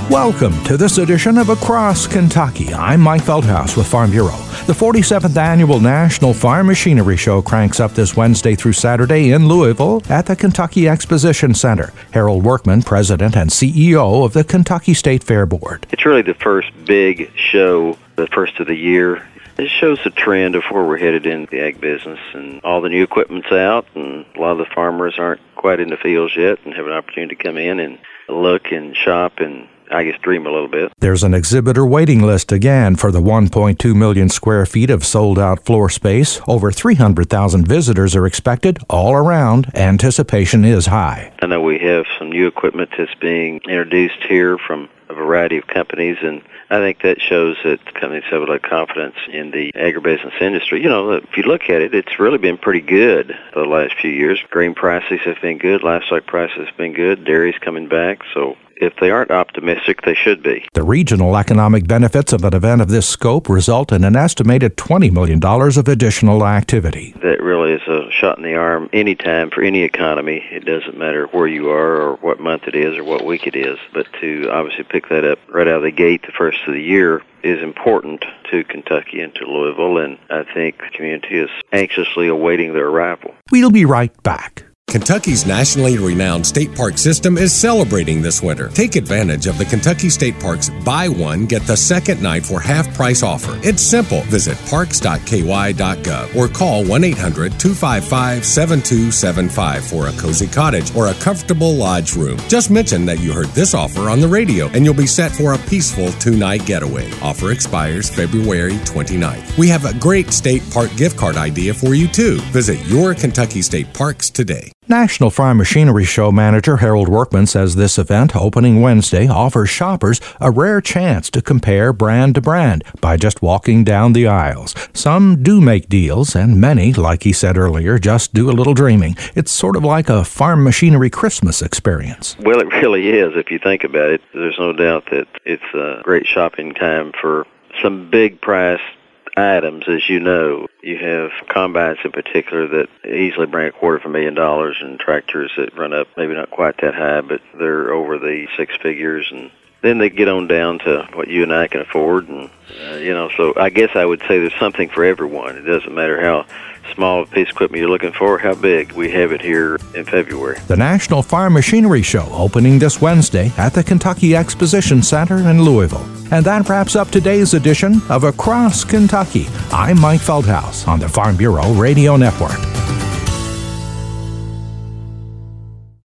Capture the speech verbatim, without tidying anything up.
Welcome to this edition of Across Kentucky. I'm Mike Feldhaus with Farm Bureau. The forty-seventh Annual National Farm Machinery Show cranks up this Wednesday through Saturday in Louisville at the Kentucky Exposition Center. Harold Workman, President and C E O of the Kentucky State Fair Board. It's really the first big show, the first of the year. It shows the trend of where we're headed in the ag business, and all the new equipment's out, and a lot of the farmers aren't quite in the fields yet and have an opportunity to come in and look and shop and I guess dream a little bit. There's an exhibitor waiting list again for the one point two million square feet of sold-out floor space. Over three hundred thousand visitors are expected all around. Anticipation is high. I know we have some new equipment that's being introduced here from a variety of companies, and I think that shows that companies have a lot of confidence in the agribusiness industry. You know, if you look at it, it's really been pretty good for the last few years. Grain prices have been good, livestock prices have been good, dairy's coming back, so if they aren't optimistic, they should be. The regional economic benefits of an event of this scope result in an estimated twenty million dollars of additional activity. That really is a shot in the arm anytime for any economy. It doesn't matter where you are or what month it is or what week it is, but to obviously pick that up right out of the gate the first of the year is important to Kentucky and to Louisville, and I think the community is anxiously awaiting their arrival. We'll be right back. Kentucky's nationally renowned state park system is celebrating this winter. Take advantage of the Kentucky State Parks buy one, get the second night for half price offer. It's simple. Visit parks dot k y dot gov or call one eight hundred two five five seven two seven five for a cozy cottage or a comfortable lodge room. Just mention that you heard this offer on the radio and you'll be set for a peaceful two-night getaway. Offer expires February twenty-ninth. We have a great state park gift card idea for you too. Visit your Kentucky State Parks today. National Farm Machinery Show manager Harold Workman says this event, opening Wednesday, offers shoppers a rare chance to compare brand to brand by just walking down the aisles. Some do make deals, and many, like he said earlier, just do a little dreaming. It's sort of like a farm machinery Christmas experience. Well, it really is, if you think about it. There's no doubt that it's a great shopping time for some big price items. As you know, you have combines in particular that easily bring a quarter of a million dollars, and tractors that run up maybe not quite that high, but they're over the six figures, and then they get on down to what you and I can afford, and uh, you know, so I guess I would say there's something for everyone. It doesn't matter how small a piece of equipment you're looking for, how big. We have it here in February. The National Farm Machinery Show opening this Wednesday at the Kentucky Exposition Center in Louisville. And that wraps up today's edition of Across Kentucky. I'm Mike Feldhaus on the Farm Bureau Radio Network.